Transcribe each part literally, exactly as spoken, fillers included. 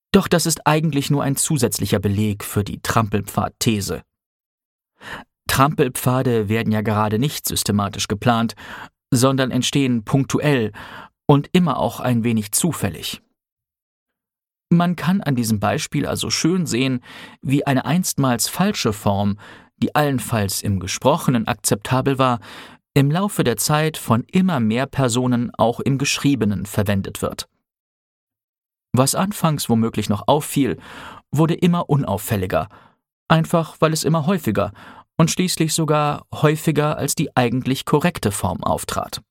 Doch das ist eigentlich nur ein zusätzlicher Beleg für die Trampelpfad-These. Trampelpfade werden ja gerade nicht systematisch geplant, sondern entstehen punktuell und immer auch ein wenig zufällig. Man kann an diesem Beispiel also schön sehen, wie eine einstmals falsche Form, die allenfalls im Gesprochenen akzeptabel war, im Laufe der Zeit von immer mehr Personen auch im Geschriebenen verwendet wird. Was anfangs womöglich noch auffiel, wurde immer unauffälliger, einfach weil es immer häufiger und schließlich sogar häufiger als die eigentlich korrekte Form auftrat.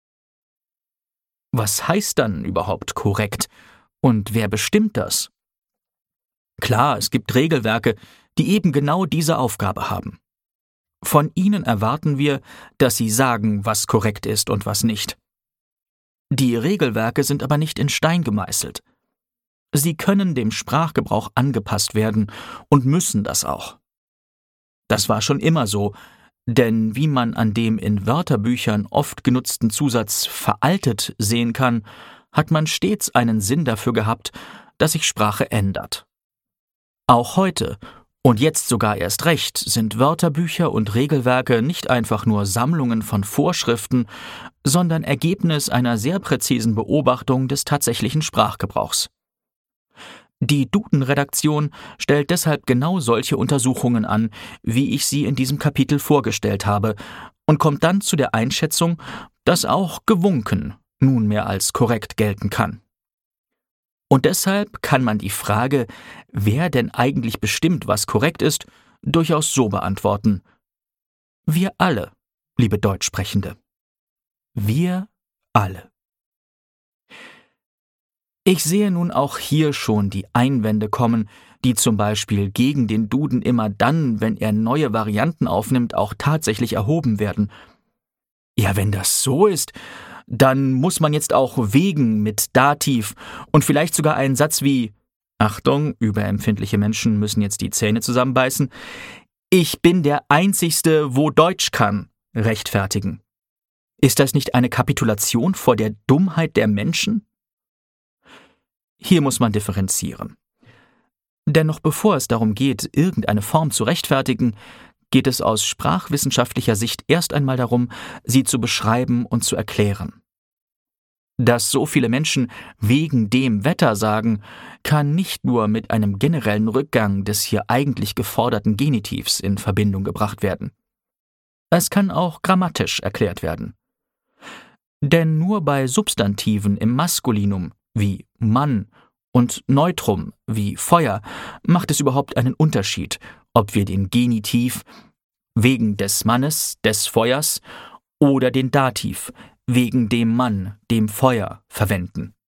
Was heißt dann überhaupt korrekt? Und wer bestimmt das? Klar, es gibt Regelwerke, die eben genau diese Aufgabe haben. Von ihnen erwarten wir, dass sie sagen, was korrekt ist und was nicht. Die Regelwerke sind aber nicht in Stein gemeißelt. Sie können dem Sprachgebrauch angepasst werden und müssen das auch. Das war schon immer so, denn wie man an dem in Wörterbüchern oft genutzten Zusatz veraltet sehen kann, hat man stets einen Sinn dafür gehabt, dass sich Sprache ändert. Auch heute, und jetzt sogar erst recht, sind Wörterbücher und Regelwerke nicht einfach nur Sammlungen von Vorschriften, sondern Ergebnis einer sehr präzisen Beobachtung des tatsächlichen Sprachgebrauchs. Die Duden-Redaktion stellt deshalb genau solche Untersuchungen an, wie ich sie in diesem Kapitel vorgestellt habe, und kommt dann zu der Einschätzung, dass auch gewunken nunmehr als korrekt gelten kann. Und deshalb kann man die Frage, wer denn eigentlich bestimmt, was korrekt ist, durchaus so beantworten: Wir alle, liebe Deutschsprechende. Wir alle. Ich sehe nun auch hier schon die Einwände kommen, die zum Beispiel gegen den Duden immer dann, wenn er neue Varianten aufnimmt, auch tatsächlich erhoben werden. Ja, wenn das so ist, dann muss man jetzt auch wegen mit Dativ und vielleicht sogar einen Satz wie Achtung, überempfindliche Menschen müssen jetzt die Zähne zusammenbeißen, ich bin der Einzigste, wo Deutsch kann, rechtfertigen. Ist das nicht eine Kapitulation vor der Dummheit der Menschen? Hier muss man differenzieren. Denn noch bevor es darum geht, irgendeine Form zu rechtfertigen, geht es aus sprachwissenschaftlicher Sicht erst einmal darum, sie zu beschreiben und zu erklären. Dass so viele Menschen wegen dem Wetter sagen, kann nicht nur mit einem generellen Rückgang des hier eigentlich geforderten Genitivs in Verbindung gebracht werden. Es kann auch grammatisch erklärt werden. Denn nur bei Substantiven im Maskulinum wie Mann und Neutrum wie Feuer macht es überhaupt einen Unterschied, ob wir den Genitiv wegen des Mannes, des Feuers oder den Dativ wegen dem Mann, dem Feuer verwenden.